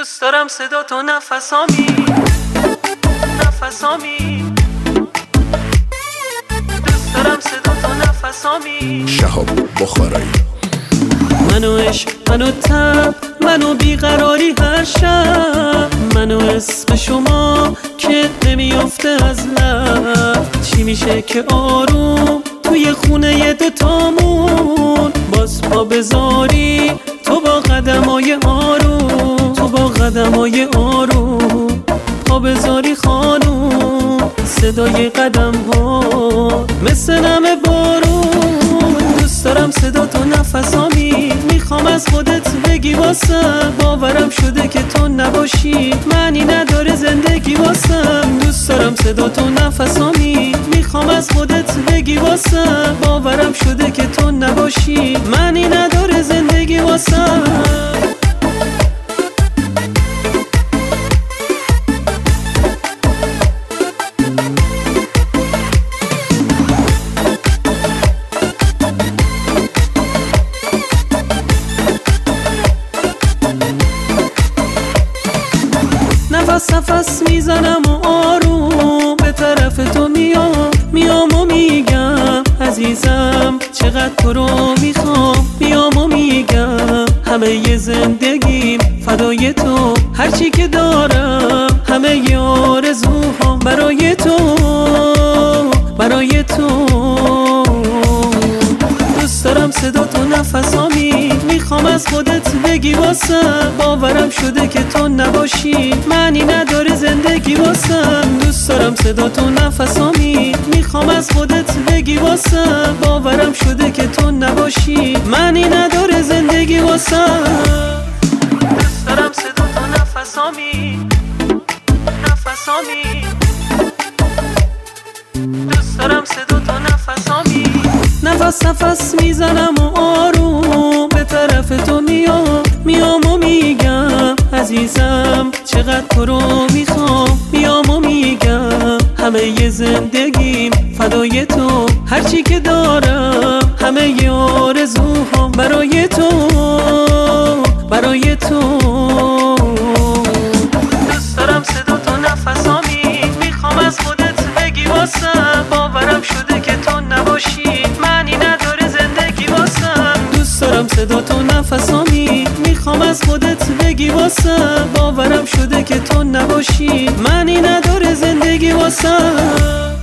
دوست دارم صدا تو نفسامی دوست دارم صدا تو نفسامی. شهاب بخارایی. منو عشق، منو تب، منو بیقراری هر شب، منو اسم شما که نمیافته از لب. چی میشه که آروم توی خونه دوتامون باز پا بذاری تو با قدمای آروم، تو با قدمای آروم پا بذاری خانوم. صدای قدم ها مثل نم بارون. دوست دارم صدا تو نفسامی، میخوام از خودت بگی واسم. باورم شده که تو نباشی معنی نداره زندگی واسم. دوست دارم صدا تو نفسامی، میخوام از خودت بگی واسم. باورم شده که تو نباشی معنی نداره زندگی واسم. نفس میزنم و آروم به طرف تو میام و میگم عزیزم چقدر تو رو میخوام. میام و میگم همه ی زندگیم فدای تو، هرچی که دارم همه ی آرزوهام برای تو، برای تو. دوست دارم صدا تو نفسامی، میخوام از خودت بگی واسم. باورم شده که تو نباشی معنی نداره زندگی واسم. دوست دارم صدا تو نفسامی، میخوام از خودت بگی واسم. باورم شده که تو نباشی معنی نداره زندگی واسم. دوست دارم صدا تو نفسامی، دوست دارم صدا تو نفسامی. نفس میزنم و آروم به طرف تو میام و میگم عزیزم چقدر تو رو میخوام. میام و میگم همه ی زندگیم فدای تو، هرچی که دارم همه ی آرزوهام برای تو، برای تو. دوست دارم صدا تو نفسامی، میخوام از خودت بگی واسم. باورم شده که تو نباشی معنی نداره زندگی واسم. دوست دارم صدا تو نفسامی، میخوام از خودت بگی واسم. باورم شده که تو نباشی معنی نداره زندگی واسم.